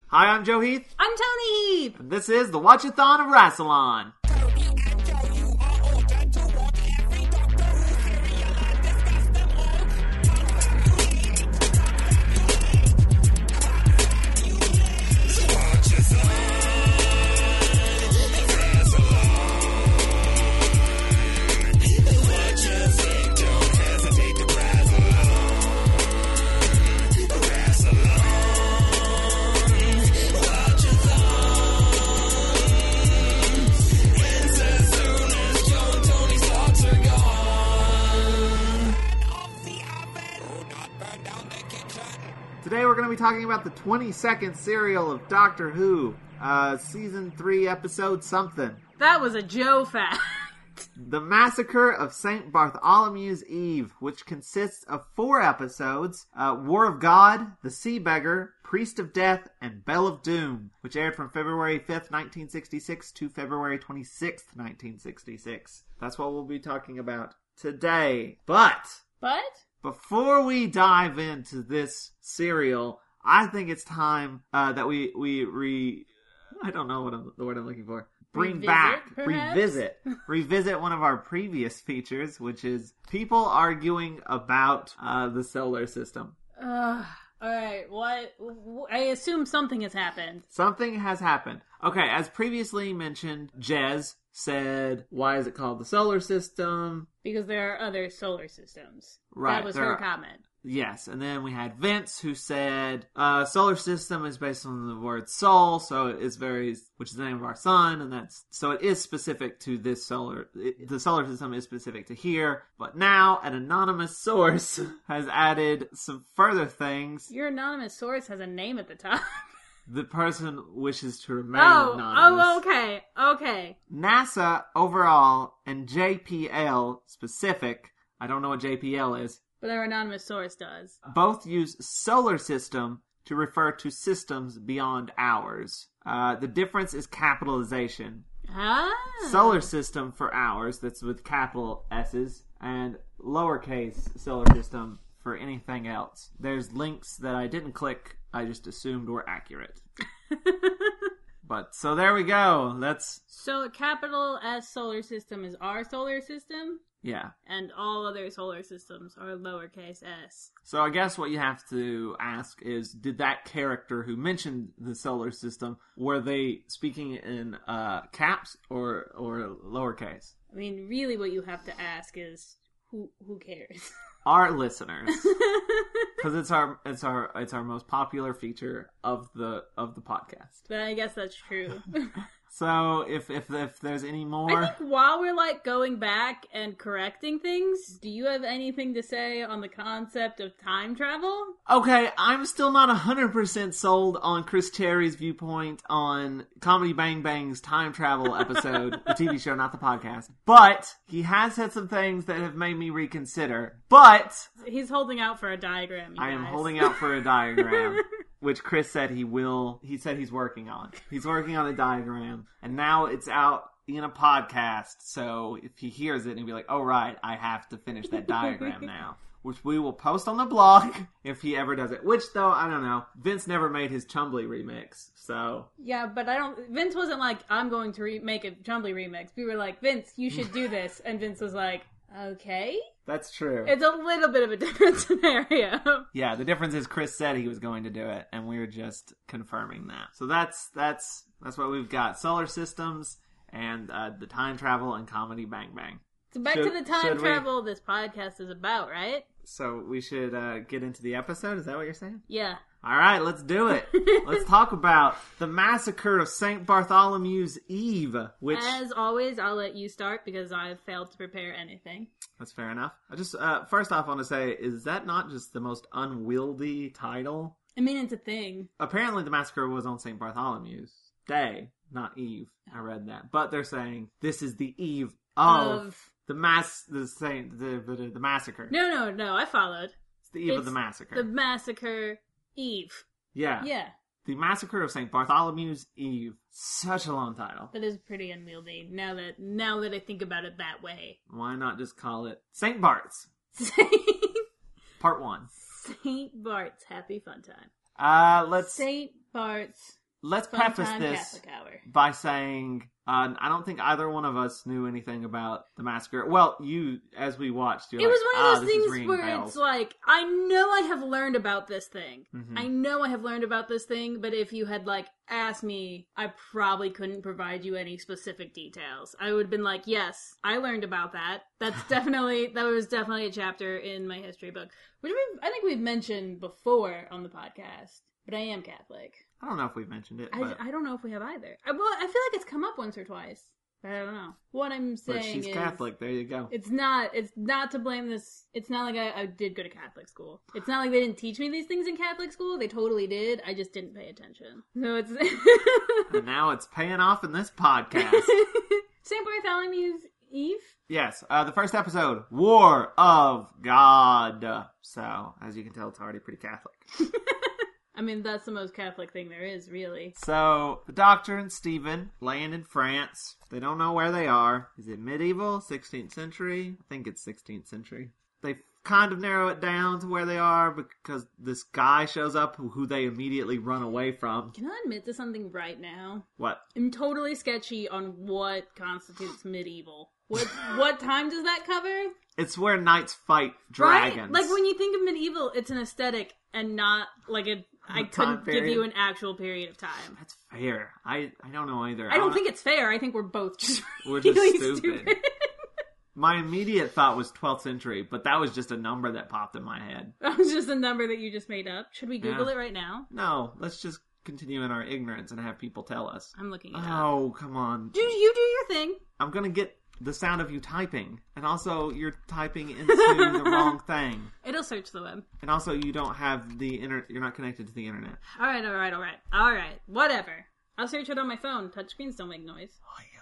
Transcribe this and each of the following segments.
Hi, I'm Joe Heath. I'm Tony Heath. And this is the Watchathon of Rassilon. Today we're going to be talking about the 22nd serial of Doctor Who, Season 3, Episode something. That was a Joe fact. The Massacre of St. Bartholomew's Eve, which consists of 4 episodes, War of God, The Sea Beggar, Priest of Death, and Bell of Doom, which aired from February 5th, 1966 to February 26th, 1966. That's what we'll be talking about today. But? Before we dive into this serial, I think it's time that we I don't know the word I'm looking for. Revisit one of our previous features, which is people arguing about the solar system. Alright, what? I assume something has happened. Something has happened. Okay, as previously mentioned, Jez said, why is it called the solar system? Because there are other solar systems. Right. That was her comment. Yes, and then we had Vince who said, solar system is based on the word sol, so it's which is the name of our sun, and so it is specific to this the solar system is specific to here, but now an anonymous source has added some further things. Your anonymous source has a name at the top. The person wishes to remain anonymous. Okay. NASA overall and JPL specific, I don't know what JPL is, but our anonymous source does. Both use solar system to refer to systems beyond ours. The difference is capitalization. Solar system for ours, that's with capital S's, and lowercase solar system for anything else. There's links that I didn't click, I just assumed were accurate. But, so there we go. So a capital S solar system is our solar system? Yeah. And all other solar systems are lowercase s. So I guess what you have to ask is, did that character who mentioned the solar system, were they speaking in caps or lowercase? I mean, really what you have to ask is, who cares? Our listeners. Because it's our most popular feature of the podcast. But I guess that's true. So, if there's any more... I think while we're, going back and correcting things, do you have anything to say on the concept of time travel? Okay, I'm still not 100% sold on Chris Cherry's viewpoint on Comedy Bang Bang's time travel episode, the TV show, not the podcast. But, he has said some things that have made me reconsider. But... He's holding out for a diagram, you guys. I am holding out for a diagram. Which Chris said he said he's working on. He's working on a diagram. And now it's out in a podcast. So if he hears it, he'll be like, oh right, I have to finish that diagram now. Which we will post on the blog if he ever does it. Which though, I don't know. Vince never made his Chumbly remix, so. Yeah, but Vince wasn't like, I'm going to make a Chumbly remix. We were like, Vince, you should do this. And Vince was like, okay. That's true. It's a little bit of a different scenario. Yeah, the difference is Chris said he was going to do it, and we're just confirming that. So that's what we've got. Solar systems and the time travel and Comedy Bang Bang. So back to the time travel this podcast is about, right? So we should get into the episode? Is that what you're saying? Yeah. All right, let's do it. Let's talk about the Massacre of St. Bartholomew's Eve, which... As always, I'll let you start because I've failed to prepare anything. That's fair enough. I just, first off, I want to say, is that not just the most unwieldy title? I mean, it's a thing. Apparently the massacre was on St. Bartholomew's Day, not Eve. I read that. But they're saying, this is the eve of... the massacre. No, I followed. It's the eve of the massacre. The massacre eve. Yeah. Yeah. The Massacre of St. Bartholomew's Eve. Such a long title. That is pretty unwieldy, now that I think about it that way. Why not just call it St. Bart's? Part 1. St. Bart's Happy Fun Time. Let's... St. Bart's let's Fun preface time this Catholic hour. by saying I don't think either one of us knew anything about the massacre. Well, you, as we watched, you're It like, was one of those this is things ringing where bells. it's like, I know I have learned about this thing. Mhm. I know I have learned about this thing, but if you had, like, asked me, I probably couldn't provide you any specific details. I would have been like, yes, I learned about that. That was definitely a chapter in my history book, which I think we've mentioned before on the podcast, but I am Catholic. I don't know if we've mentioned it, but, I don't know if we have either. Well, I feel like it's come up once or twice. But I don't know. What I'm saying but she's is, Catholic. There you go. It's not to blame this. It's not like I did go to Catholic school. It's not like they didn't teach me these things in Catholic school. They totally did. I just didn't pay attention. So it's... And now it's paying off in this podcast. St. Bartholomew's Eve? Yes, the first episode, War of God. So, as you can tell, it's already pretty Catholic. I mean, that's the most Catholic thing there is, really. So, the Doctor and Stephen land in France. They don't know where they are. Is it medieval? 16th century? I think it's 16th century. They kind of narrow it down to where they are because this guy shows up who they immediately run away from. Can I admit to something right now? What? I'm totally sketchy on what constitutes medieval. What time does that cover? It's where knights fight dragons. Right? Like, when you think of medieval, it's an aesthetic and not like I couldn't give you an actual period of time. That's fair. I don't know either. I don't think it's fair. I think we're both just we're just really stupid. My immediate thought was 12th century, but that was just a number that popped in my head. That was just a number that you just made up. Should we Google it right now? No, let's just continue in our ignorance and have people tell us. I'm looking it up. Oh, come on. You do your thing. I'm gonna get the sound of you typing, and also you're typing into the wrong thing. It'll search the web. And also you don't have you're not connected to the internet. All right. Whatever. I'll search it on my phone. Touchscreens don't make noise.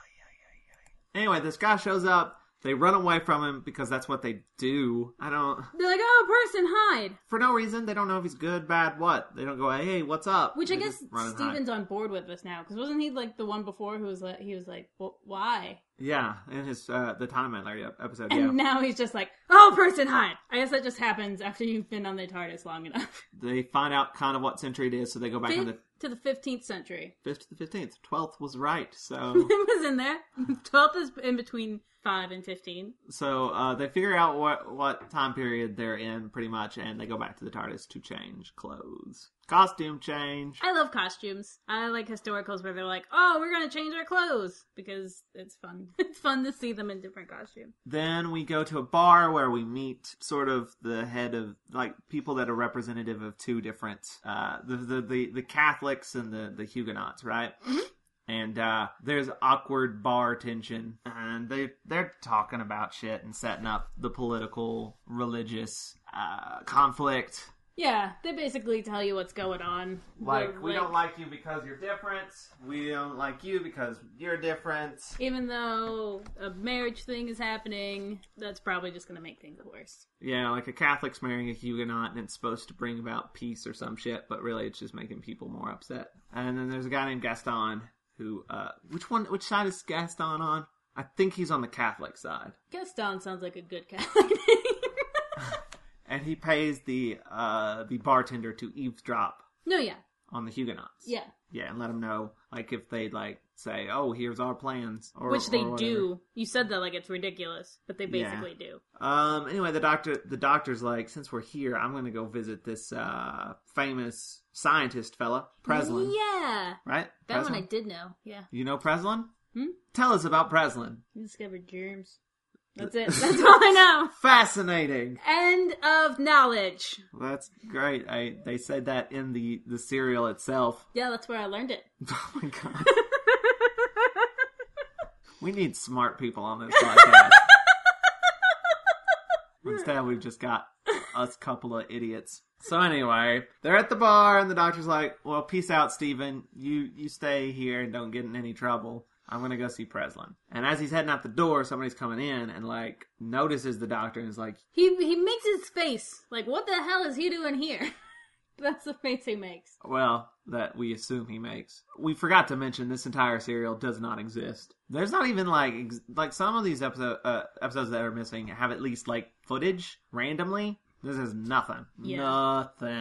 Anyway, this guy shows up. They run away from him because that's what they do. They're like, oh, person, hide. For no reason. They don't know if he's good, bad, what. They don't go, hey, what's up? Which they I guess Steven's on board with this now. Because wasn't he like the one before who was like, well, why? Yeah, in his, the Time Miner episode, and now he's just like, oh, person, hide. I guess that just happens after you've been on the TARDIS long enough. They find out kind of what century it is, so they go back to the 15th century. 5th to the 15th. 12th was right, so... It was in there. 12th is in between 5 and 15. So they figure out what time period they're in, pretty much, and they go back to the TARDIS to change clothes. Costume change. I love costumes. I like historicals where they're like, oh, we're going to change our clothes, because it's fun. It's fun to see them in different costumes. Then we go to a bar where we meet sort of the head of, like, people that are representative of two different, the Catholics and the Huguenots, right? Mm-hmm. And there's awkward bar tension, and they're talking about shit and setting up the political, religious conflict. Yeah, they basically tell you what's going on. Like, we don't like you because you're different. We don't like you because you're different. Even though a marriage thing is happening, that's probably just going to make things worse. Yeah, like a Catholic's marrying a Huguenot, and it's supposed to bring about peace or some shit, but really it's just making people more upset. And then there's a guy named Gaston, who, which side is Gaston on? I think he's on the Catholic side. Gaston sounds like a good Catholic name. And he pays the bartender to eavesdrop. No, yeah. On the Huguenots. Yeah. Yeah, and let them know, like, if they, like, say, oh, here's our plans. Which they do. You said that like it's ridiculous, but they basically do. Anyway, the doctor's like, since we're here, I'm going to go visit this famous scientist fella, Preslin. Yeah. Right? That Preslin? one I did know, yeah. You know Preslin? Tell us about Preslin. He discovered germs. That's it. That's all I know. Fascinating. End of knowledge. That's great. They said that in the serial itself. Yeah, that's where I learned it. Oh my god. We need smart people on this podcast. Instead, we've just got us couple of idiots. So anyway, they're at the bar, and the doctor's like, well, peace out, Stephen. You stay here and don't get in any trouble. I'm going to go see Preslin. And as he's heading out the door, somebody's coming in and, like, notices the doctor and is like... He makes his face. Like, what the hell is he doing here? That's the face he makes. Well, that we assume he makes. We forgot to mention this entire serial does not exist. There's not even, like some of these episodes that are missing have at least, like, footage randomly. This is nothing. Yeah. Nothing.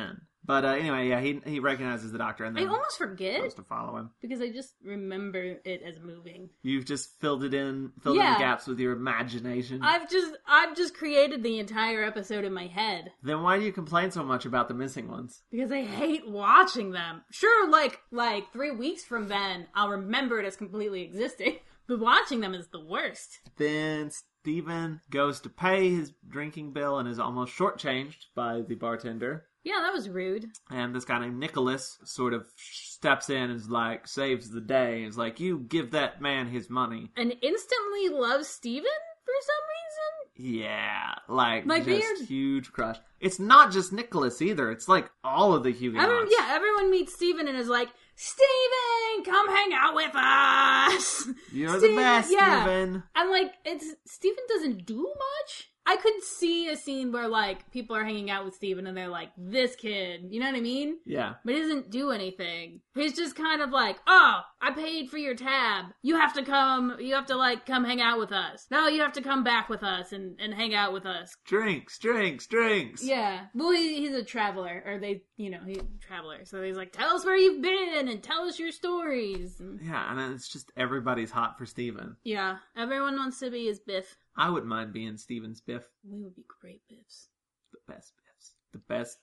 But anyway, yeah, he recognizes the Doctor and I then almost forget goes to follow him. because I just remember it as moving. You've just filled in the gaps with your imagination. I've just created the entire episode in my head. Then why do you complain so much about the missing ones? Because I hate watching them. Sure, like 3 weeks from then, I'll remember it as completely existing. But watching them is the worst. Then Steven goes to pay his drinking bill and is almost shortchanged by the bartender. Yeah, that was rude. And this guy named Nicholas sort of steps in and is like, saves the day. And is like, you give that man his money. And instantly loves Steven for some reason? Yeah, like just huge crush. It's not just Nicholas either. It's like all of the Huguenots. Everyone meets Steven and is like, Steven, come hang out with us. You're the best, Steven. And like, Steven doesn't do much. I could see a scene where like people are hanging out with Steven and they're like, this kid, you know what I mean? Yeah. But he doesn't do anything. He's just kind of like, oh, I paid for your tab. You have to come hang out with us. No, you have to come back with us and hang out with us. Drinks. Yeah. Well, he's a traveler, or he's a traveler. So he's like, tell us where you've been and tell us your stories. Yeah, and then it's just everybody's hot for Steven. Yeah. Everyone wants to be his Biff. I wouldn't mind being Steven's Biff. We would be great Biffs. The best Biffs. The best.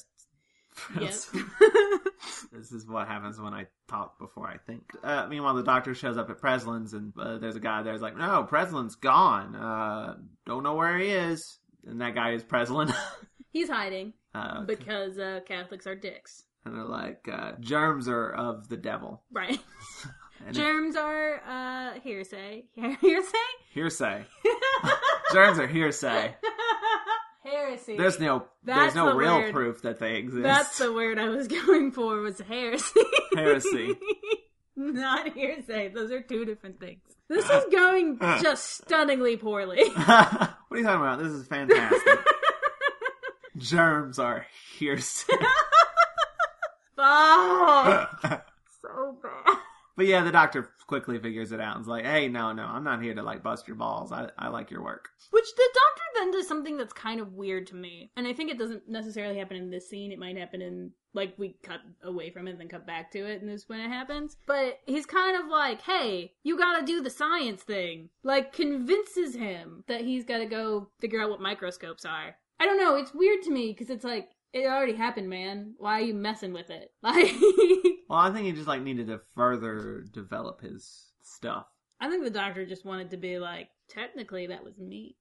Yes. This is what happens when I talk before I think. Meanwhile, the Doctor shows up at Preslin's, and there's a guy there who's like, no, Preslin's gone. Don't know where he is. And that guy is Preslin. He's hiding because Catholics are dicks. And they're like, germs are of the devil. Right. Germs are hearsay. Hearsay. Germs are hearsay. Heresy. There's no real proof that they exist. That's the word I was going for, was heresy. Heresy. Not hearsay. Those are two different things. This is going just stunningly poorly. What are you talking about? This is fantastic. Germs are hearsay. Oh, so bad. But yeah, the Doctor quickly figures it out and is like, hey, no, I'm not here to like bust your balls. I like your work. Which the Doctor then does something that's kind of weird to me. And I think it doesn't necessarily happen in this scene. It might happen in, like, we cut away from it and then cut back to it and this is when it happens. But he's kind of like, hey, you gotta do the science thing. Like, convinces him that he's gotta go figure out what microscopes are. I don't know, it's weird to me because it's like, it already happened, man. Why are you messing with it? Like, well, I think he just like needed to further develop his stuff. I think the Doctor just wanted to be like, technically, that was me.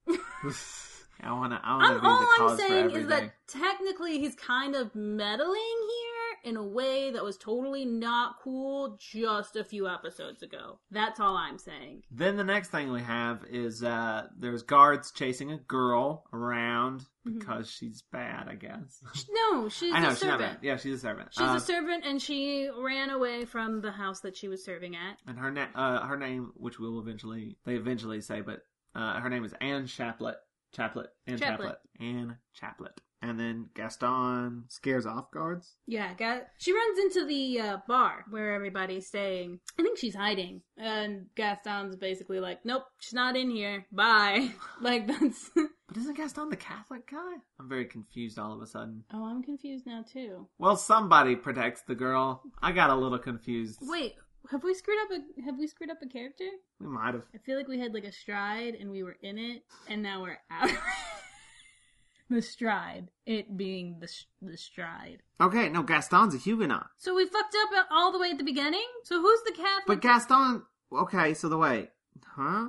I want to be the cause for everything. All I'm saying is that technically he's kind of meddling here in a way that was totally not cool just a few episodes ago. That's all I'm saying. Then the next thing we have is there's guards chasing a girl around because she's bad, I guess. No, she's a servant. She's not bad. Yeah, she's a servant. She's a servant, and she ran away from the house that she was serving at. And her name, which they eventually say, but her name is Anne Chaplet. Anne Chaplet. And then Gaston scares off guards. Yeah, she runs into the bar where everybody's staying. I think she's hiding. And Gaston's basically like, nope, she's not in here. Bye. Like, that's... But isn't Gaston the Catholic guy? I'm very confused all of a sudden. Oh, I'm confused now, too. Well, somebody protects the girl. I got a little confused. Wait, have we screwed up a character? We might have. I feel like we had like a stride and we were in it, and now we're out. The stride. It being the stride. Okay, no, Gaston's a Huguenot. So we fucked up all the way at the beginning? So who's the Catholic? But Gaston... Okay, so wait. Huh?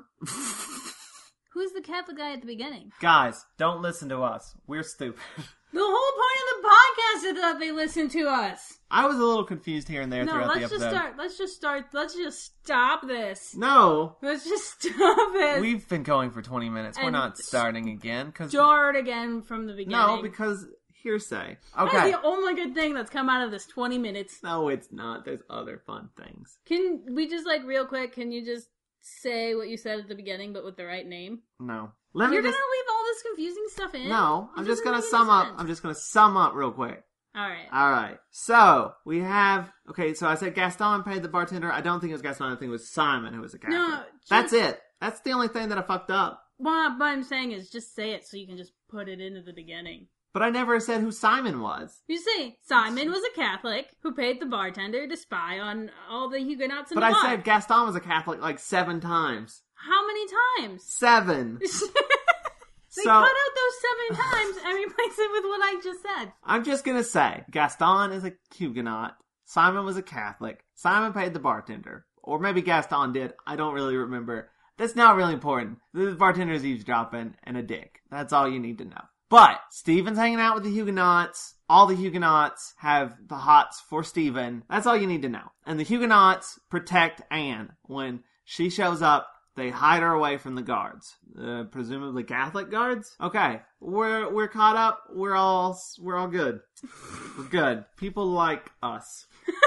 Who's the Catholic guy at the beginning? Guys, don't listen to us. We're stupid. The whole point of the podcast is that they listen to us. I was a little confused here and there throughout the episode. Let's just stop this. No. Let's just stop this. We've been going for 20 minutes. We're not starting again. Start again from the beginning. No, because hearsay. Okay. That's the only good thing that's come out of this 20 minutes. No, it's not. There's other fun things. Can we just, like, real quick, can you just say what you said at the beginning, but with the right name? No. You're gonna leave all this confusing stuff in? No, I'm just gonna sum up. I'm just gonna sum up real quick. Alright. So, we have... Okay, so I said Gaston paid the bartender. I don't think it was Gaston. I think it was Simon who was the Catholic. No, that's it. That's the only thing that I fucked up. What I'm saying is just say it so you can just put it into the beginning. But I never said who Simon was. You see, Simon was a Catholic who paid the bartender to spy on all the Huguenots in the bar. But I said Gaston was a Catholic like 7 times. How many times? 7. They cut out those 7 times and replace it with what I just said. I'm just gonna say, Gaston is a Huguenot. Simon was a Catholic. Simon paid the bartender. Or maybe Gaston did. I don't really remember. That's not really important. The bartender's eavesdropping and a dick. That's all you need to know. But Stephen's hanging out with the Huguenots. All the Huguenots have the hots for Stephen. That's all you need to know. And the Huguenots protect Anne. When she shows up, they hide her away from the guards. Presumably Catholic guards? Okay. We're caught up. We're all good. We're good. People like us.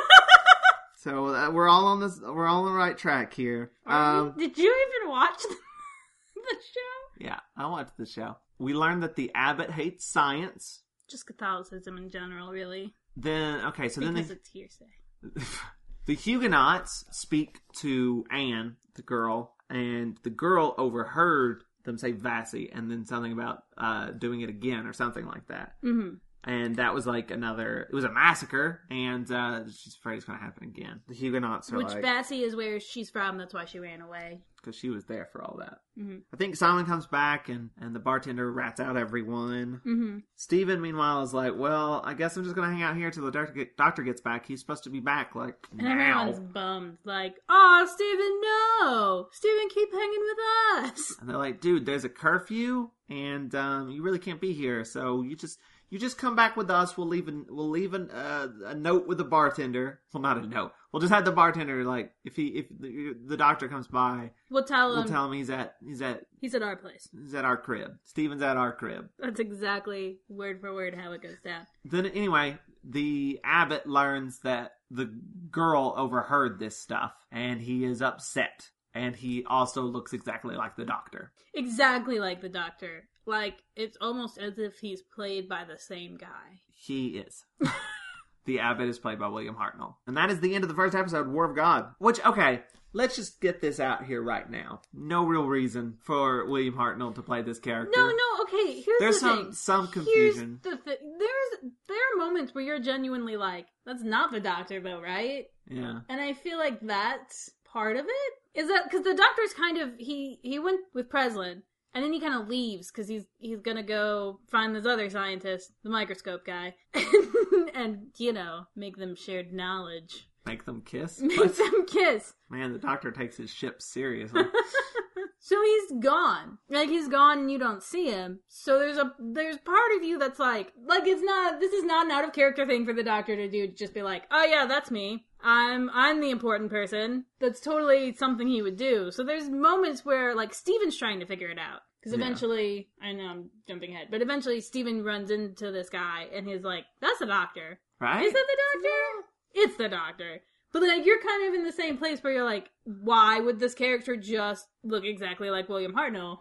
So we're all on the right track here. Did you even watch the show? Yeah, I watched the show. We learned that the abbot hates science. Just Catholicism in general, really. Because it's hearsay. The Huguenots speak to Anne, the girl, and the girl overheard them say Vassy and then something about doing it again or something like that. Mm-hmm. And that was like it was a massacre, and she's afraid it's going to happen again. The Huguenots are Which Vassy is where she's from, that's why she ran away. Because she was there for all that. Mm-hmm. I think Simon comes back, and the bartender rats out everyone. Mm-hmm. Stephen, meanwhile, is like, well, I guess I'm just going to hang out here till the doctor gets back. He's supposed to be back, like, now. And everyone's bummed. Like, oh, Stephen, no! Stephen, keep hanging with us! And they're like, dude, there's a curfew, and you really can't be here, so you just come back with us. We'll leave a note with the bartender. Well, not a note. We'll just have the bartender, like, if the doctor comes by, we'll tell him he's at our place. He's at our crib. Stephen's at our crib. That's exactly word for word how it goes down. Then anyway, the abbot learns that the girl overheard this stuff, and he is upset. And he also looks exactly like the doctor. Exactly like the doctor. Like, it's almost as if he's played by the same guy. He is. The abbot is played by William Hartnell. And that is the end of the first episode, War of God. Which, okay, let's just get this out here right now. No real reason for William Hartnell to play this character. No, okay, here's the thing. Some confusion. There are moments where you're genuinely like, that's not the doctor though, right? Yeah. And I feel like that's part of it. Is that, because the doctor's kind of, he went with Preslin. And then he kind of leaves because he's gonna go find this other scientist, the microscope guy, and make them shared knowledge. Make them kiss? Make them kiss. Man, the doctor takes his ship seriously. So he's gone. Like, he's gone and you don't see him. So there's part of you that's like this is not an out of character thing for the doctor to do, to just be like, oh yeah, that's me. I'm the important person. That's totally something he would do. So there's moments where, like, Stephen's trying to figure it out. Because eventually, I know I'm jumping ahead, but eventually Stephen runs into this guy and he's like, that's the doctor. Right? Is that the doctor? Yeah. It's the doctor. But, like, you're kind of in the same place where you're like, why would this character just look exactly like William Hartnell?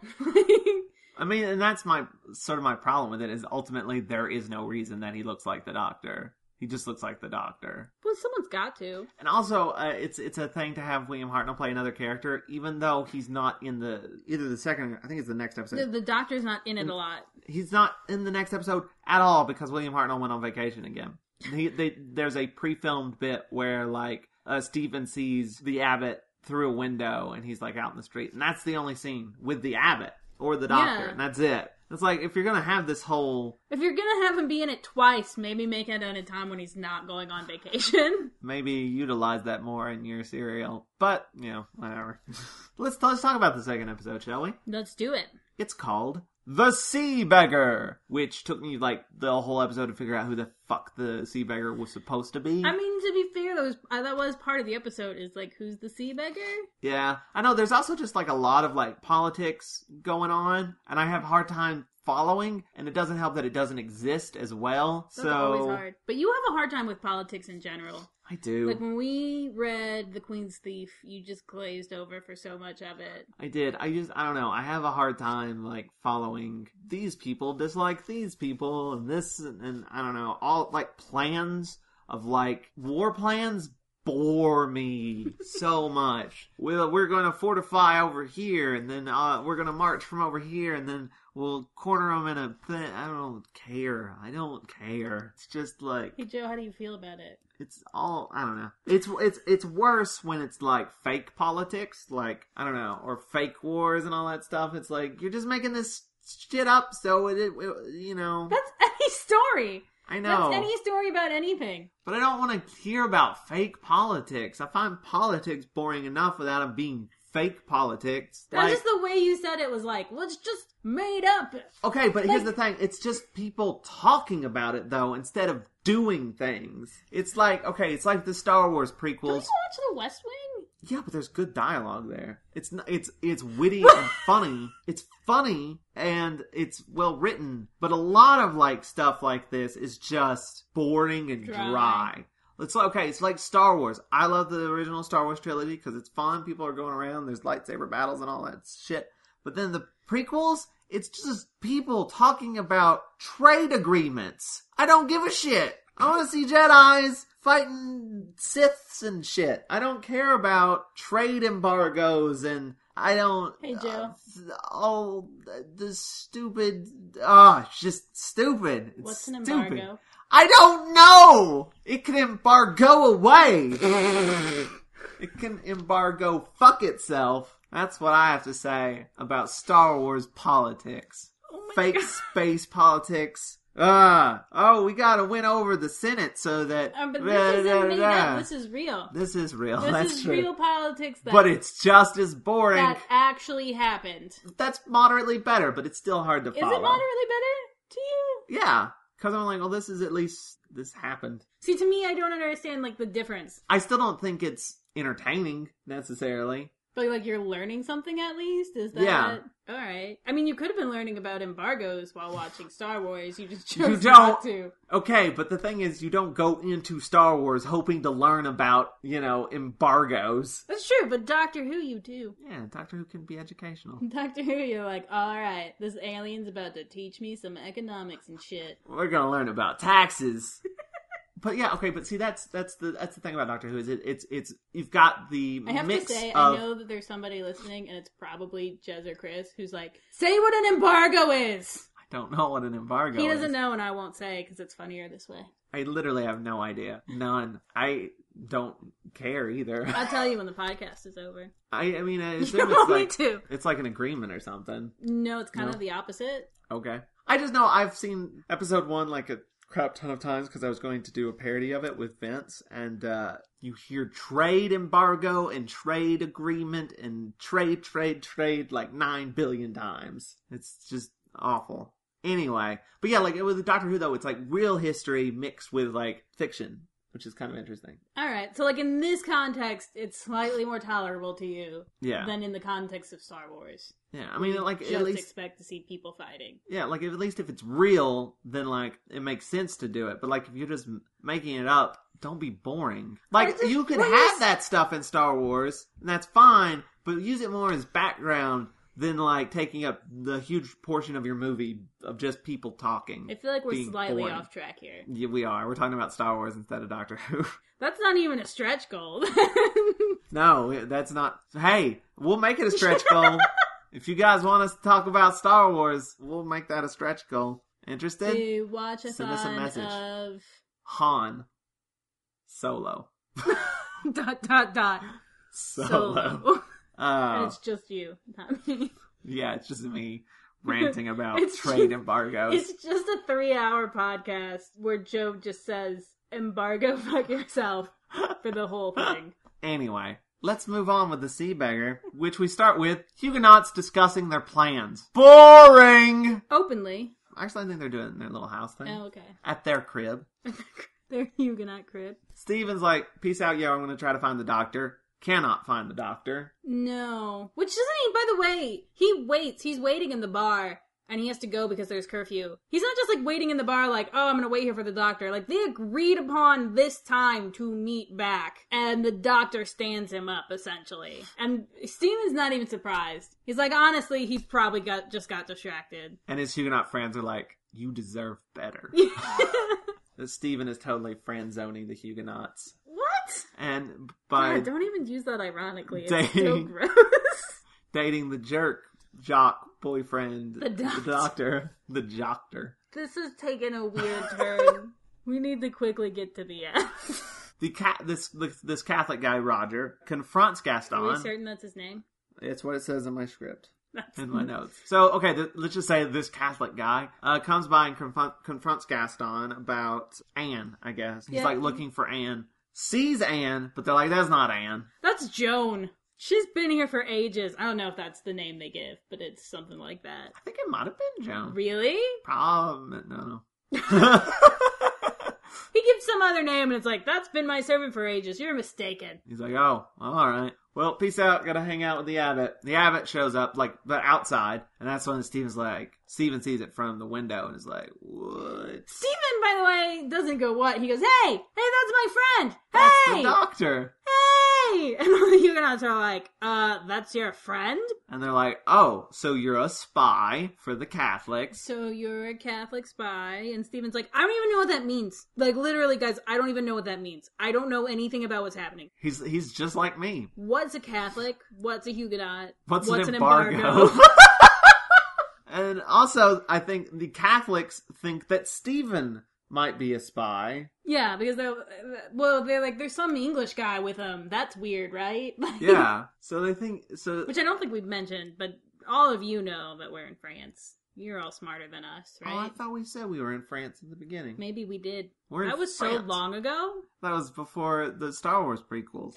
I mean, and that's my problem with it, is ultimately there is no reason that he looks like the doctor. He just looks like the doctor. Well, someone's got to. And also, it's a thing to have William Hartnell play another character, even though he's not in either the second, I think it's the next episode. The doctor's not in it a lot. He's not in the next episode at all because William Hartnell went on vacation again. There's a pre-filmed bit where, like, Stephen sees the abbot through a window and he's, like, out in the street. And that's the only scene with the abbot or the doctor. Yeah. And that's it. It's like, if you're going to have this whole... If you're going to have him be in it twice, maybe make it at a time when he's not going on vacation. Maybe utilize that more in your serial. But, whatever. Let's talk about the second episode, shall we? Let's do it. It's called The Sea Beggar, which took me, like, the whole episode to figure out who the fuck the sea beggar was supposed to be. I mean, to be fair, that was part of the episode, is, like, who's the sea beggar? Yeah. I know, there's also just, like, a lot of, like, politics going on, and I have a hard time following, and it doesn't help that it doesn't exist as well. That's always hard. But you have a hard time with politics in general. I do. Like, when we read The Queen's Thief, you just glazed over for so much of it. I did. I don't know. I have a hard time, like, following these people dislike these people, and this, and I don't know, all, like, plans of, like, war plans bore me so much. We're going to fortify over here, and then we're going to march from over here, and then we'll corner them in a thing. I don't care. It's just like... Hey, Joe, how do you feel about it? It's all, I don't know. It's worse when it's like fake politics, like, I don't know, or fake wars and all that stuff. It's like, you're just making this shit up so it you know. That's any story. I know. That's any story about anything. But I don't want to hear about fake politics. I find politics boring enough without it being fake politics. That's just the way you said it was like, well, it's just made up. Okay, but here's the thing. It's just people talking about it, though, instead of doing things. It's like, okay, it's like the Star Wars prequels. Did you watch The West Wing? Yeah, but there's good dialogue there. It's witty and funny. It's funny and it's well written, but a lot of like stuff like this is just boring and dry. It's like Star Wars. I love the original Star Wars trilogy because it's fun. People are going around. There's lightsaber battles and all that shit. But then the prequels, it's just people talking about trade agreements. I don't give a shit. I want to see Jedis fighting Siths and shit. I don't care about trade embargoes and I don't... Hey, Joe. The stupid... it's just stupid. It's What's an stupid. embargo? I don't know! It can embargo away! It can embargo fuck itself. That's what I have to say about Star Wars politics. Fake space politics. We gotta win over the Senate so that... but this isn't made up. This is real. This is real. This is true. real politics. But it's just as boring. That actually happened. That's moderately better, but it's still hard to follow. Is it moderately better to you? Yeah. Because I'm like, well, this happened. See, to me, I don't understand, like, the difference. I still don't think it's entertaining, necessarily. But, like, you're learning something at least? Is that... Yeah. Alright. I mean, you could have been learning about embargoes while watching Star Wars. You just chose not to. Okay, but the thing is, you don't go into Star Wars hoping to learn about, embargoes. That's true, but Doctor Who you do. Yeah, Doctor Who can be educational. Doctor Who, you're like, alright, this alien's about to teach me some economics and shit. We're gonna learn about taxes. But yeah, okay, but see, that's the thing about Doctor Who is it's you've got the mix. I have to say, I know that there's somebody listening, and it's probably Jez or Chris, who's like, say what an embargo is! I don't know what an embargo is. He doesn't know, and I won't say, because it's funnier this way. I literally have no idea. None. I don't care either. I'll tell you when the podcast is over. I mean, I assume it's like an agreement or something. No, it's kind of the opposite. Okay. I just know I've seen episode 1 like a crap ton of times because I was going to do a parody of it with Vince, and you hear trade embargo and trade agreement and trade like 9 billion times. It's just awful. Anyway, but yeah, like with Doctor Who though, it's like real history mixed with like fiction, which is kind of interesting. Alright, so like in this context, it's slightly more tolerable to you than in the context of Star Wars. Yeah, I mean, like, at least expect to see people fighting. Yeah, like, at least if it's real, then, like, it makes sense to do it. But, like, if you're just making it up, don't be boring. Like, you can have that stuff in Star Wars, and that's fine, but use it more as background than, like, taking up the huge portion of your movie of just people talking. I feel like we're slightly off track here. Yeah, we are. We're talking about Star Wars instead of Doctor Who. That's not even a stretch goal. No, that's not... Hey, we'll make it a stretch goal. If you guys want us to talk about Star Wars, we'll make that a stretch goal. Interested? To watch Send us a message. Of... Han Solo. ... Solo. And it's just you, not me. Yeah, it's just me ranting about trade embargoes. It's just a 3-hour podcast where Joe just says, embargo fuck yourself for the whole thing. Anyway. Let's move on with the Sea Beggar, which we start with Huguenots discussing their plans. Boring! Openly. Actually, I think they're doing their little house thing. Oh, okay. At their crib. Their Huguenot crib. Steven's like, peace out, yo, I'm going to try to find the doctor. Cannot find the doctor. No. Which doesn't he, by the way, he waits. He's waiting in the bar. And he has to go because there's curfew. He's not just, like, waiting in the bar like, oh, I'm gonna wait here for the doctor. Like, they agreed upon this time to meet back. And the doctor stands him up, essentially. And Steven's not even surprised. He's like, honestly, he probably just got distracted. And his Huguenot friends are like, you deserve better. that Stephen is totally friend-zoning the Huguenots. What? And by God, don't even use that ironically. It's dating- so gross. dating the jerk jock boyfriend, The doctor, the joctor. This has taken a weird turn. We need to quickly get to the end. This Catholic guy, Roger, confronts Gaston. Are we certain that's his name? It's what it says in my script. That's In my notes. So, okay, let's just say this Catholic guy comes by and confronts Gaston about Anne, I guess. He's Yeah. like looking for Anne. Sees Anne, but they're like, that's not Anne. That's Joan. She's been here for ages. I don't know if that's the name they give, but it's something like that. I think it might have been Joan. Really? No. He gives some other name and it's like, that's been my servant for ages. You're mistaken. He's like, oh, alright. Well, peace out, gotta hang out with the abbot. The abbot shows up, like, but outside, and that's when Stephen sees it from the window and is like, what? Stephen, by the way, doesn't go what? He goes, hey, that's my friend. That's Hey, the doctor. hey. And all the Huguenots are like, that's your friend? And they're like, oh, so you're a spy for the Catholics. So you're a Catholic spy. And Stephen's like, I don't even know what that means. Like, literally, guys, I don't even know what that means. I don't know anything about what's happening. He's just like me. What's a Catholic? What's a Huguenot? What's an embargo? And also, I think the Catholics think that Stephen might be a spy. Yeah, because they're like, there's some English guy with him. That's weird, right? Yeah. So they think, Which I don't think we've mentioned, but all of you know that we're in France. You're all smarter than us, Oh, I right? thought we said we were in France in the beginning. Maybe we did. We're in That was so France. long ago. That was before the Star Wars prequels.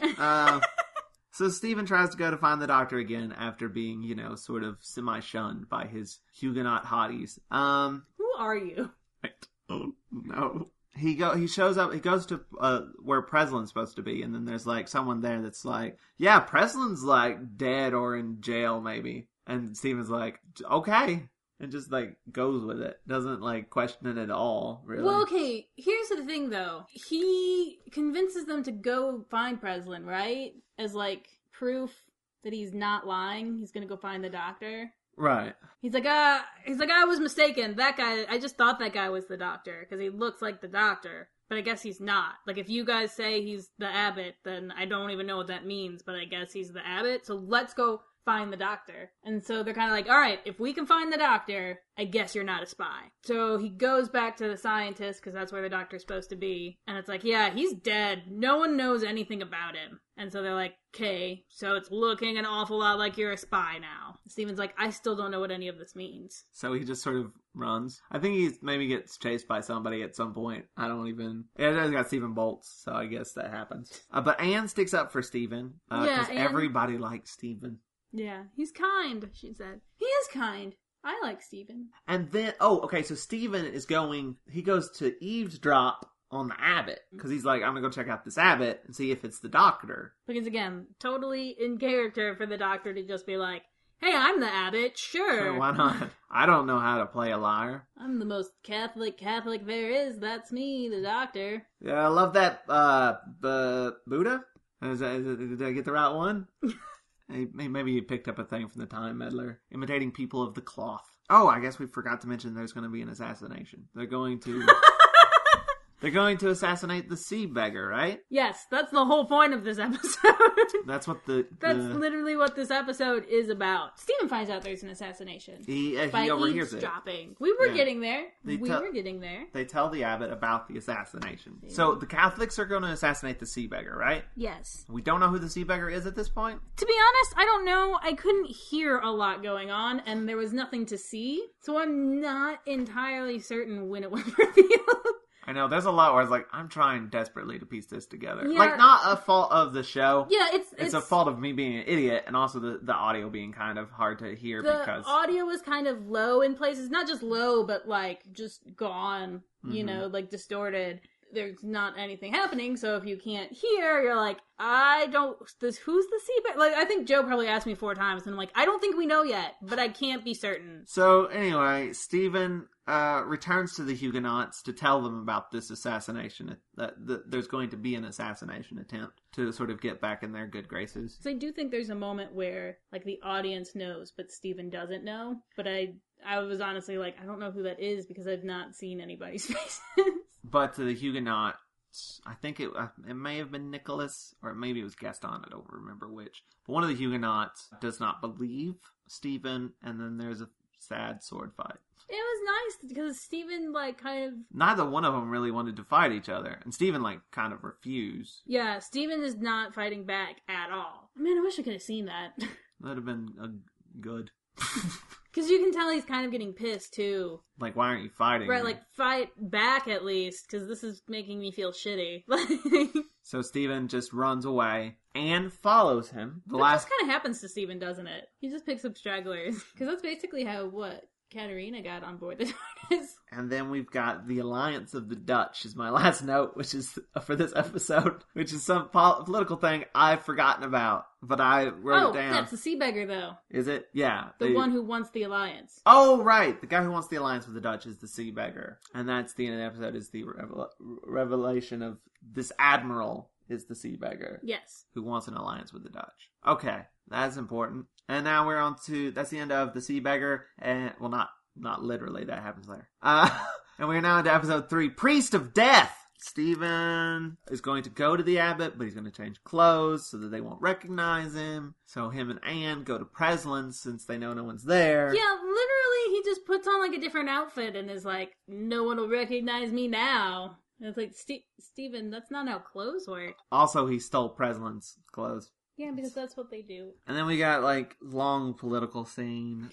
So Stephen tries to go to find the doctor again after being, sort of semi-shunned by his Huguenot hotties. Who are you? Oh, no. He shows up, he goes to where Preslin's supposed to be, and then there's like someone there that's like, yeah, Preslin's like dead or in jail maybe. And Stephen's like, okay. And just like goes with it. Doesn't like question it at all, really. Well, okay, here's the thing though. He convinces them to go find Preslin, right? As like proof that he's not lying. He's gonna go find the doctor. Right. He's like, I was mistaken. That guy, I just thought that guy was the doctor because he looks like the doctor. But I guess he's not. Like, if you guys say he's the abbot, then I don't even know what that means, but I guess he's the abbot. So let's go find the doctor. And so they're kind of like, all right, if we can find the doctor, I guess you're not a spy. So he goes back to the scientist because that's where the doctor's supposed to be. And it's like, yeah, he's dead. No one knows anything about him. And so they're like, okay, so it's looking an awful lot like you're a spy now. Stephen's like, I still don't know what any of this means. So he just sort of runs. I think he maybe gets chased by somebody at some point. It has got Stephen Bolts, so I guess that happens. But Anne sticks up for Stephen. Because Anne- everybody likes Stephen. Yeah, he's kind, she said. He is kind. I like Stephen. And then, so Stephen he goes to eavesdrop on the abbot. Because he's like, I'm going to go check out this abbot and see if it's the doctor. Because again, totally in character for the doctor to just be like, hey, I'm the abbot, sure. Why not? I don't know how to play a liar. I'm the most Catholic there is. That's me, the doctor. Yeah, I love that, Buddha? Did I get the right one? Maybe he picked up a thing from the Time Meddler. Imitating people of the cloth. Oh, I guess we forgot to mention there's going to be an assassination. They're going to assassinate the sea beggar, right? Yes, that's the whole point of this episode. That's what That's literally what this episode is about. Stephen finds out there's an assassination. He by overhears it. eavesdropping. We were getting there. They We were getting there. They tell the abbot about the assassination. So the Catholics are going to assassinate the sea beggar, right? Yes. We don't know who the sea beggar is at this point. To be honest, I don't know. I couldn't hear a lot going on, and there was nothing to see. So I'm not entirely certain when it was revealed. I know, there's a lot where I was like, I'm trying desperately to piece this together. Yeah. Like, not a fault of the show. Yeah, It's a fault of me being an idiot, and also the audio being kind of hard to hear the because... audio was kind of low in places. Not just low, but like just gone, Mm-hmm. like distorted. There's not anything happening, so if you can't hear, you're like, who's the Seabagger? Like, I think Joe probably asked me 4 times, and I'm like, I don't think we know yet, but I can't be certain. So, anyway, Stephen returns to the Huguenots to tell them about this assassination, that there's going to be an assassination attempt to sort of get back in their good graces. So I do think there's a moment where, like, the audience knows, but Stephen doesn't know, but I was honestly like, I don't know who that is, because I've not seen anybody's faces. But to the Huguenot, I think it may have been Nicholas, or maybe it was Gaston, I don't remember which. But one of the Huguenots does not believe Stephen, and then there's a sad sword fight. It was nice, because Stephen, like, kind of... Neither one of them really wanted to fight each other, and Stephen, like, kind of refused. Yeah, Stephen is not fighting back at all. Man, I wish I could have seen that. That would have been good. Because you can tell he's kind of getting pissed, too. Like, why aren't you fighting? Right, like, fight back at least, because this is making me feel shitty. So Stephen just runs away and follows him. That just kind of happens to Stephen, doesn't it? He just picks up stragglers. Because that's basically how, Katerina got on board the TARDIS. And then we've got the Alliance of the Dutch is my last note, which is for this episode, which is some political thing I've forgotten about, but I wrote it down. That's the Seabagger, though. Is it? Yeah. The one who wants the alliance. Oh, right. The guy who wants the alliance with the Dutch is the Seabagger. And that's the end of the episode, is the revelation of this admiral is the Seabagger. Yes. Who wants an alliance with the Dutch. Okay. That's important. And now we're on to, that's the end of the Seabagger, and, well, not literally, that happens later. And we're now into episode 3, Priest of Death! Stephen is going to go to the abbot, but he's going to change clothes so that they won't recognize him. So him and Anne go to Preslin's since they know no one's there. Yeah, literally, he just puts on, like, a different outfit and is like, no one will recognize me now. And it's like, Stephen, that's not how clothes work. Also, he stole Preslin's clothes. Yeah, because that's what they do. And then we got, like, long political scene.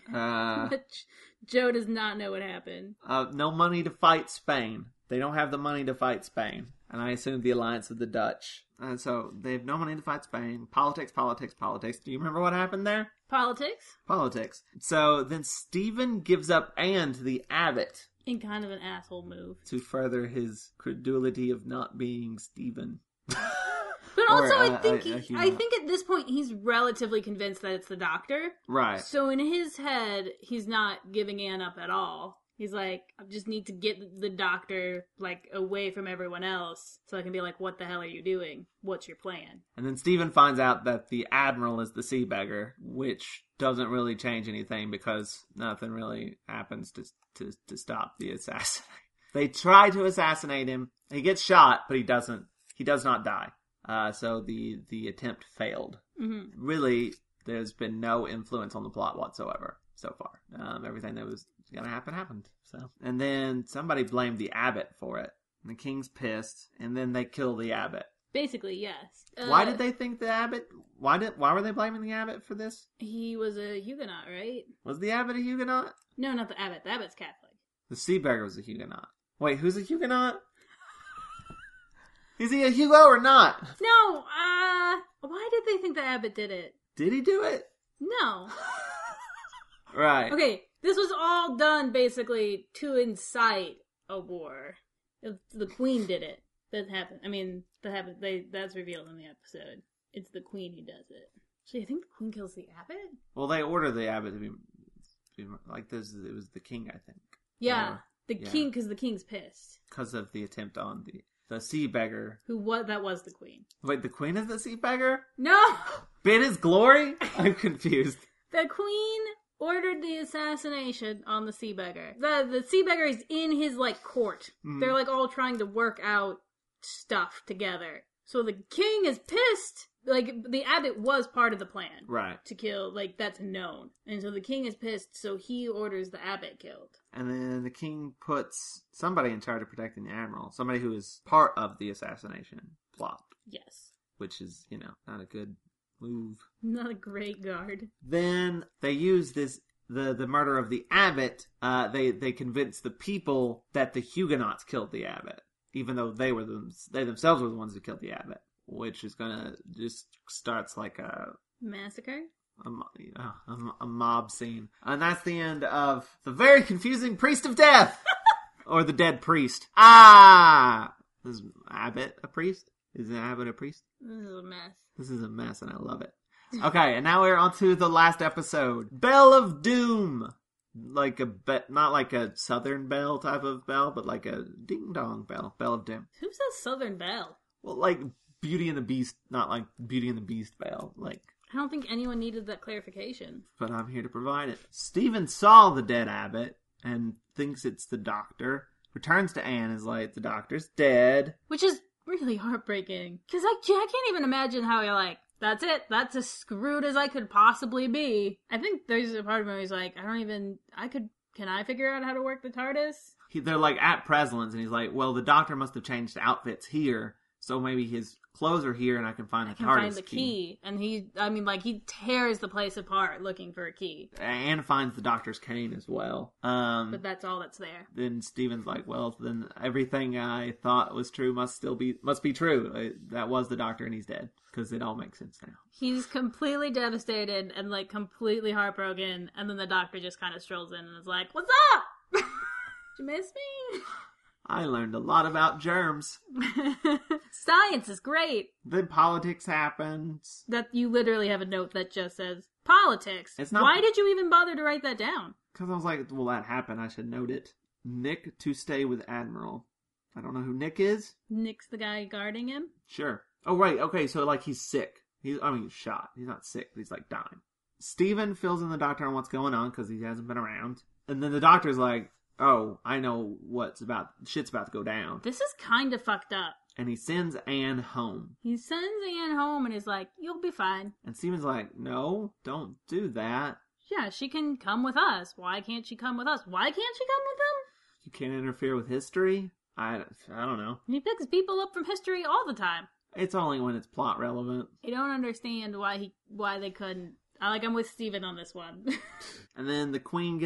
Joe does not know what happened. No money to fight Spain. They don't have the money to fight Spain. And I assume the alliance of the Dutch. And so they have no money to fight Spain. Politics. Do you remember what happened there? Politics. So then Stephen gives up Anne to the abbot. In kind of an asshole move. To further his credulity of not being Stephen. But also, I think at this point he's relatively convinced that it's the doctor. Right. So in his head, he's not giving Anne up at all. He's like, I just need to get the doctor, like, away from everyone else so I can be like, what the hell are you doing? What's your plan? And then Stephen finds out that the Admiral is the Seabagger, which doesn't really change anything because nothing really happens to stop the assassin. They try to assassinate him. He gets shot, but he does not die. So the attempt failed. Mm-hmm. Really, there's been no influence on the plot whatsoever so far. Everything that was going to happen happened. So, and then somebody blamed the abbot for it. And the king's pissed, and then they kill the abbot. Basically, yes. Why did they think the abbot? Why were they blaming the abbot for this? He was a Huguenot, right? Was the abbot a Huguenot? No, not the abbot. The abbot's Catholic. The Seabagger was a Huguenot. Wait, who's a Huguenot? Is he a Hugo or not? No, why did they think the abbot did it? Did he do it? No. Right. Okay, this was all done basically to incite a war. The queen did it. That happened. I mean, that's revealed in the episode. It's the queen who does it. Actually, I think the queen kills the abbot? Well, they order the abbot to be like this. It was the king, I think. Yeah, king, because the king's pissed. Because of the attempt on the Seabagger. That was the queen. Wait, the queen is the Seabagger? No! Bid his glory? I'm confused. The queen ordered the assassination on the Seabagger. The Seabagger is in his, like, court. Mm. They're, like, all trying to work out stuff together. So the king is pissed. Like, the abbot was part of the plan. Right. To kill, like, that's known. And so the king is pissed, so he orders the abbot killed. And then the king puts somebody in charge of protecting the admiral. Somebody who is part of the assassination plot. Yes. Which is, not a good move. Not a great guard. Then they use the murder of the abbot. They convince the people that the Huguenots killed the abbot. Even though they themselves were the ones who killed the abbot. Which is gonna just starts like a massacre, a mob scene, and that's the end of the very confusing Priest of Death, or the Dead Priest. Is Abbott a priest? Is Abbott a priest? This is a mess. This is a mess, and I love it. Okay, and now we're on to the last episode. Bell of Doom. Like not like a Southern Belle type of bell, but like a ding-dong bell. Bell of Doom. Who says Southern Belle? Well, like Beauty and the Beast, not like Beauty and the Beast bell. Like, I don't think anyone needed that clarification. but I'm here to provide it. Stephen saw the dead Abbott and thinks it's the doctor. Returns to Anne, is like, the doctor's dead. Which is really heartbreaking. Because I can't even imagine how you're like, that's it. That's as screwed as I could possibly be. I think there's a part of me who's like, can I figure out how to work the TARDIS? They're like at Preslin's, and he's like, well, the doctor must have changed outfits here, so maybe his clothes are here, and I can find the TARDIS find the key. And he tears the place apart looking for a key. And finds the doctor's cane as well. But that's all that's there. Then Stephen's like, well, then everything I thought was true must be true. That was the doctor, and he's dead. Because it all makes sense now. He's completely devastated and, like, completely heartbroken. And then the doctor just kind of strolls in and is like, what's up? Did you miss me? I learned a lot about germs. Science is great. Then politics happens. That you literally have a note that just says, politics. It's not... Why did you even bother to write that down? Because I was like, well, that happened. I should note it. Nick to stay with Admiral. I don't know who Nick is. Nick's the guy guarding him? Sure. Oh, right. Okay, so, like, he's sick. He's shot. He's not sick. He's, like, dying. Stephen fills in the doctor on what's going on because he hasn't been around. And then the doctor's like, oh, I know shit's about to go down. This is kind of fucked up. And he sends Anne home. He sends Anne home and is like, you'll be fine. And Stephen's like, no, don't do that. Yeah, she can come with us. Why can't she come with us? Why can't she come with them? You can't interfere with history? I don't know. He picks people up from history all the time. It's only when it's plot relevant. I don't understand why they couldn't. I'm with Stephen on this one. And then the queen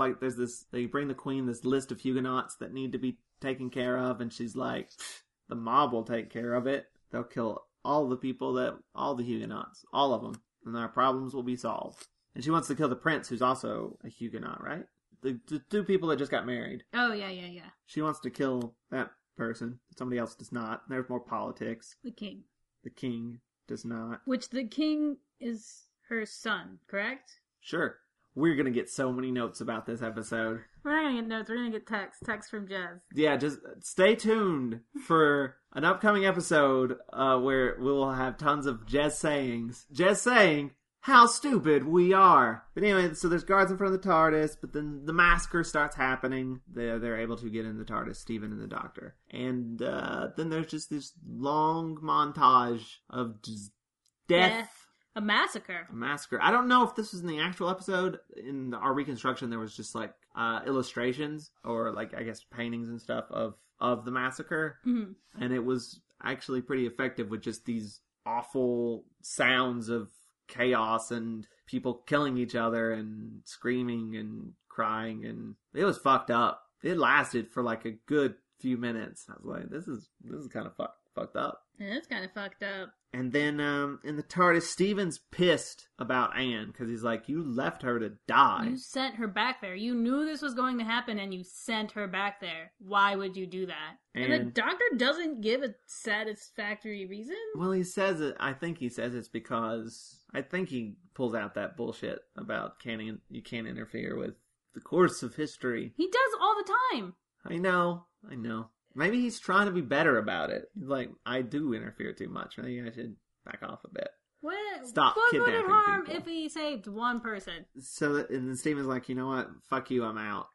they bring the queen this list of Huguenots that need to be taken care of, and she's like, the mob will take care of it. They'll kill all the Huguenots, all of them, and our problems will be solved. And she wants to kill the prince, who's also a Huguenot, right? The two people that just got married. Oh, yeah. She wants to kill that person. Somebody else does not. There's more politics. The king. The king does not. Which the king is her son, correct? Sure. We're going to get so many notes about this episode. We're not going to get notes. We're going to get text from Jez. Yeah, just stay tuned for an upcoming episode where we'll have tons of Jez sayings. Jez saying, how stupid we are. But anyway, so there's guards in front of the TARDIS, but then the massacre starts happening. They're able to get in the TARDIS, Stephen and the Doctor. And then there's just this long montage of just death. A massacre. A massacre. I don't know if this was in the actual episode. In our reconstruction, there was just like illustrations or like, I guess, paintings and stuff of the massacre. Mm-hmm. And it was actually pretty effective with just these awful sounds of chaos and people killing each other and screaming and crying, and it was fucked up. It lasted for like a good few minutes. I was like, this is kind of fucked up. It is kind of fucked up. And then in the TARDIS, Stephen's pissed about Anne because he's like, you left her to die. You sent her back there. You knew this was going to happen and you sent her back there. Why would you do that? And the doctor doesn't give a satisfactory reason? Well, he says it. I think he says it's because I think he pulls out that bullshit about you can't interfere with the course of history. He does all the time. I know. Maybe he's trying to be better about it. He's like, I do interfere too much. Maybe I should back off a bit. Stop kidnapping would it harm people. if he saved one person? And then Stephen's like, you know what? Fuck you, I'm out.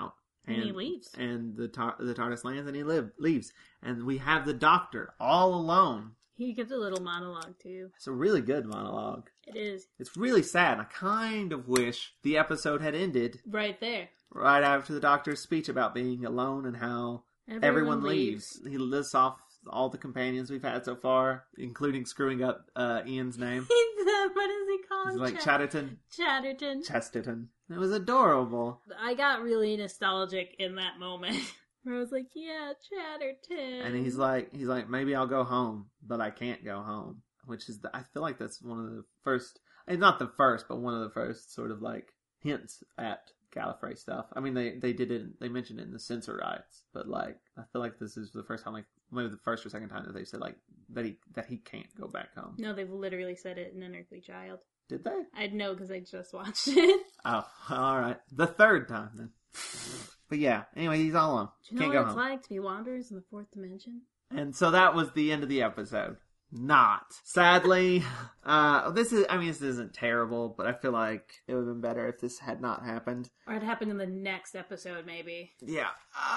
And he leaves. And the TARDIS lands and he leaves. And we have the Doctor all alone. He gives a little monologue, too. It's a really good monologue. It is. It's really sad. I kind of wish the episode had ended right there. Right after the Doctor's speech about being alone and how everyone leaves. He lists off all the companions we've had so far, including screwing up Ian's name. What does he call him? He's like Chatterton. Chesterton. It was adorable. I got really nostalgic in that moment. Where I was like, yeah, Chatterton. And he's like, maybe I'll go home, but I can't go home. Which is, I feel like that's one of the first, not the first, but one of the first sort of like hints at Gallifrey stuff. I mean, they did it. They mentioned it in the censor rights, but like, I feel like this is the first time like maybe the first or second time that they said like that he can't go back home. No, they've literally said it in Unearthly Child. Did they? I'd know because I just watched it. Oh, all right. The third time then. But yeah, anyway, he's all alone. Do you know Can't what go it's home. like to be wanderers in the fourth dimension? And so that was the end of the episode. Not. Sadly, this isn't terrible, but I feel like it would have been better if this had not happened. Or it happened in the next episode, maybe. Yeah.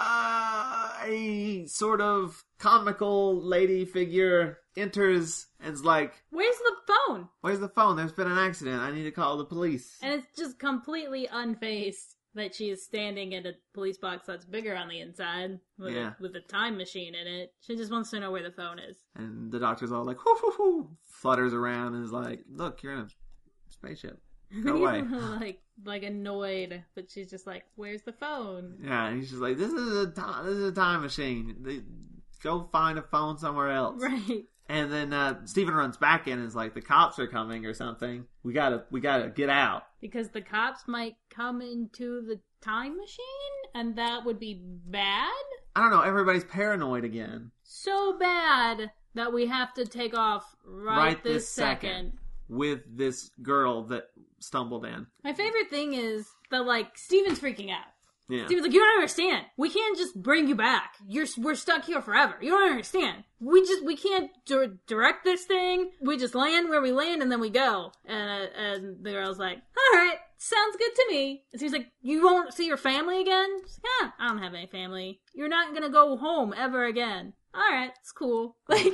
A sort of comical lady figure enters and is like, Where's the phone? "Where's the phone? There's been an accident. I need to call the police." And it's just completely unfazed that she is standing in a police box that's bigger on the inside with, with a time machine in it. She just wants to know where the phone is. And the doctor's all like, "Hoo, hoo, hoo," flutters around and is like, "Look, you're in a spaceship. Go away." like annoyed, but she's just like, "Where's the phone?" Yeah, and he's just like, "This is a time machine. Go find a phone somewhere else." Right. And then Steven runs back in and is like, "The cops are coming or something. We gotta get out." Because the cops might come into the time machine, and that would be bad? I don't know, everybody's paranoid again. So bad that we have to take off right this second. With this girl that stumbled in. My favorite thing is that, like, Steven's freaking out. Yeah. Steven's like, "You don't understand. We can't just bring you back. We're stuck here forever. You don't understand. We can't direct this thing. We just land where we land and then we go." And the girl's like, "All right, sounds good to me." And Steven's like, "You won't see your family again?" She's like, I don't have any family. You're not gonna go home ever again. All right, it's cool. Like,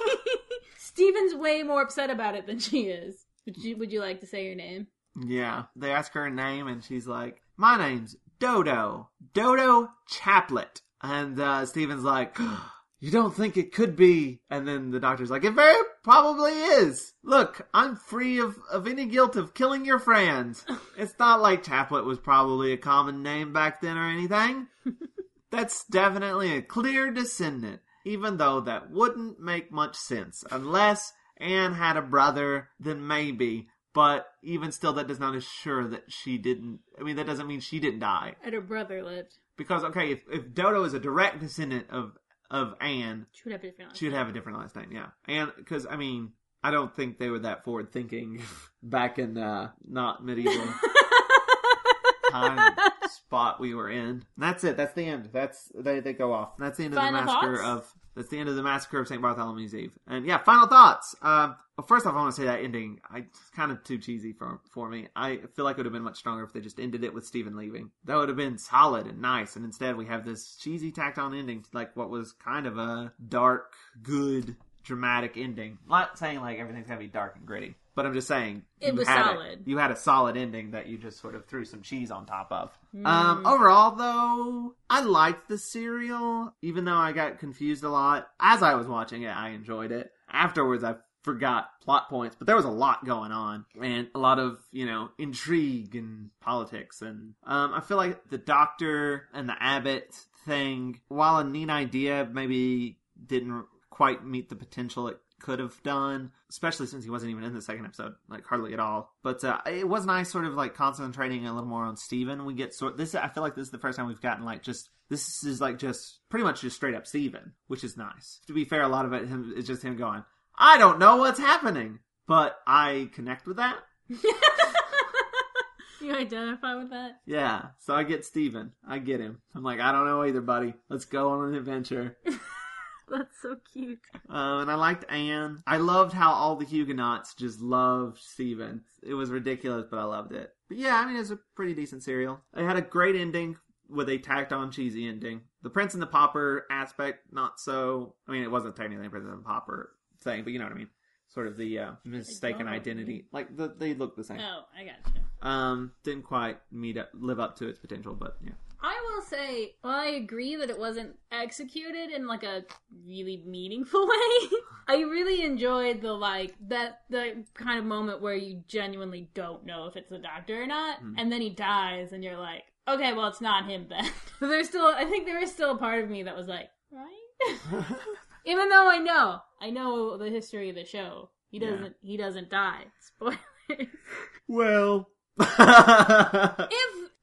Steven's way more upset about it than she is. Would you like to say your name? Yeah. They ask her name and she's like, "My name's Dodo Chaplet." And Steven's like, "You don't think it could be?" And then the doctor's like, "It very probably is. Look, I'm free of any guilt of killing your friends." It's not like Chaplet was probably a common name back then or anything. That's definitely a clear descendant, even though that wouldn't make much sense. Unless Anne had a brother, then maybe. But even still, that does not assure that she didn't... I mean, that doesn't mean she didn't die. And her brother lived. Because, okay, if Dodo is a direct descendant of Anne... She would have a different last name. She would have a different last name, yeah. And, because, I mean, I don't think they were that forward-thinking back in not medieval time spot we were in. And that's it. That's the end. They go off. That's the end of Final the massacre thoughts? That's the end of the massacre of St. Bartholomew's Eve. And yeah, final thoughts. Well, first off, I want to say that ending, it's kind of too cheesy for me. I feel like it would have been much stronger if they just ended it with Steven leaving. That would have been solid and nice. And instead we have this cheesy tacked on ending to like what was kind of a dark, good, dramatic ending. I'm not saying like everything's gonna be dark and gritty, but I'm just saying it was solid. You had a solid ending that you just sort of threw some cheese on top of. Overall, though, I liked the serial, even though I got confused a lot. As I was watching it, I enjoyed it. Afterwards, I forgot plot points, but there was a lot going on and a lot of, intrigue and politics. And I feel like the doctor and the abbot thing, while a neat idea, maybe didn't quite meet the potential it could have done, especially since he wasn't even in the second episode, like hardly at all. But it was nice, sort of like concentrating a little more on Steven. We get this. I feel like this is the first time we've gotten like just this is like just pretty much just straight up Steven, which is nice. To be fair, a lot of it is just him going, "I don't know what's happening," but I connect with that. You identify with that? Yeah, so I get Steven. I get him. I'm like, "I don't know either, buddy. Let's go on an adventure." That's so cute. And I liked Anne. I loved how all the Huguenots just loved Steven. It was ridiculous, but I loved it. But yeah, I mean, it was a pretty decent serial. It had a great ending with a tacked on cheesy ending. The Prince and the Pauper aspect, not so. I mean, it wasn't technically a Prince and the Pauper thing, but you know what I mean. Sort of the mistaken identity. Like, they look the same. Oh, I gotcha. Didn't quite live up to its potential, but yeah. I will say, I agree that it wasn't executed in like a really meaningful way. I really enjoyed the kind of moment where you genuinely don't know if it's the doctor or not, and then he dies, and you're like, okay, well, it's not him then. But I think there is still a part of me that was like, right? Even though I know the history of the show. He doesn't die. Spoilers. Well,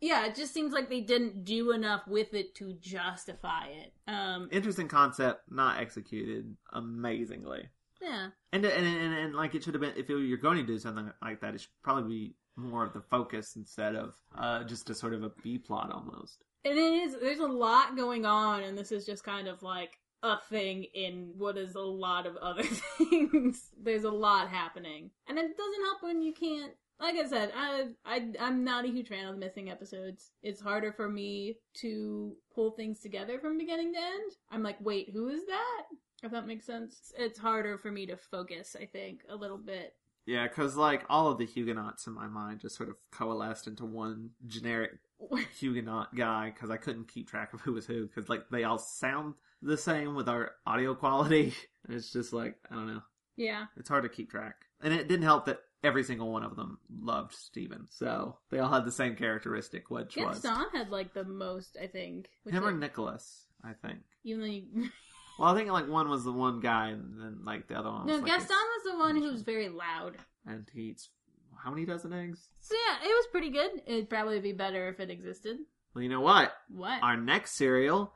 Yeah, it just seems like they didn't do enough with it to justify it. Interesting concept, not executed amazingly. Yeah. And like it should have been, if you're going to do something like that, it should probably be more of the focus instead of just a sort of a B plot almost. And there's a lot going on, and this is just kind of like a thing in what is a lot of other things. There's a lot happening. And it doesn't help when you can't, like I said, I'm not a huge fan of the missing episodes. It's harder for me to pull things together from beginning to end. I'm like, wait, who is that? If that makes sense. It's harder for me to focus, I think, a little bit. Yeah, because like all of the Huguenots in my mind just sort of coalesced into one generic Huguenot guy because I couldn't keep track of who was who because like they all sound the same with our audio quality. And it's just like, I don't know. Yeah. It's hard to keep track. And it didn't help that every single one of them loved Steven. So they all had the same characteristic, which was... Gaston had like the most, I think. Him or Nicholas, I think. Even though you... Well, I think like one was the one guy, and then like the other one was No, like Gaston was the one who was very loud. And he eats how many dozen eggs? So yeah, it was pretty good. It'd probably be better if it existed. Well, you know what? What? Our next cereal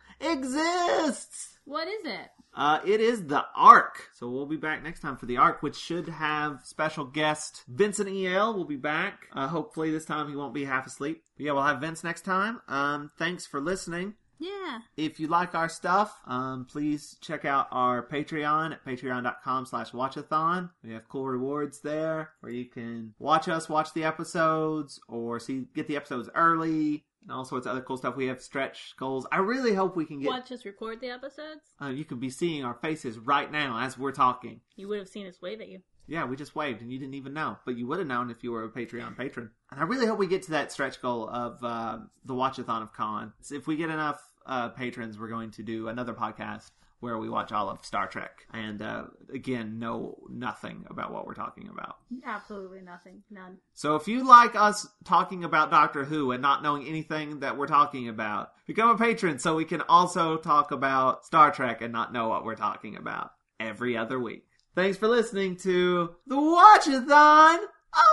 exists! What is it? It is the Ark. So we'll be back next time for the Ark, which should have special guest Vincent E.L. will be back. Hopefully this time he won't be half asleep. But yeah, we'll have Vince next time. Thanks for listening. Yeah. If you like our stuff, please check out our Patreon at patreon.com/watchathon. We have cool rewards there where you can watch us watch the episodes or get the episodes early and all sorts of other cool stuff. We have stretch goals. I really hope we can get... Watch us record the episodes? You can be seeing our faces right now as we're talking. You would have seen us wave at you. Yeah, we just waved and you didn't even know. But you would have known if you were a Patreon patron. And I really hope we get to that stretch goal of the Watchathon of Con. So if we get enough patrons, we're going to do another podcast where we watch all of Star Trek. And again, know nothing about what we're talking about. Absolutely nothing. None. So if you like us talking about Doctor Who and not knowing anything that we're talking about, become a patron so we can also talk about Star Trek and not know what we're talking about every other week. Thanks for listening to the Watchathon of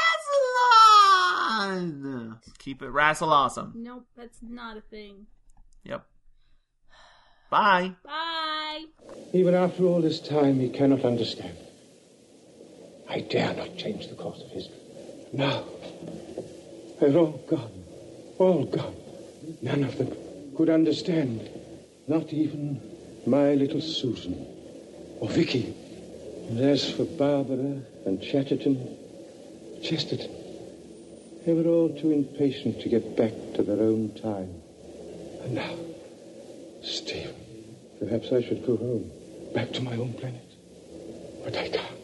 Rassilon! Keep it Rassel awesome. Nope, that's not a thing. Yep. Bye. Bye. Even after all this time, he cannot understand. I dare not change the course of history. Now, they're all gone. All gone. None of them could understand. Not even my little Susan or Vicky. And as for Barbara and Chesterton, they were all too impatient to get back to their own time. And now, Stephen, perhaps I should go home, back to my own planet. But I can't.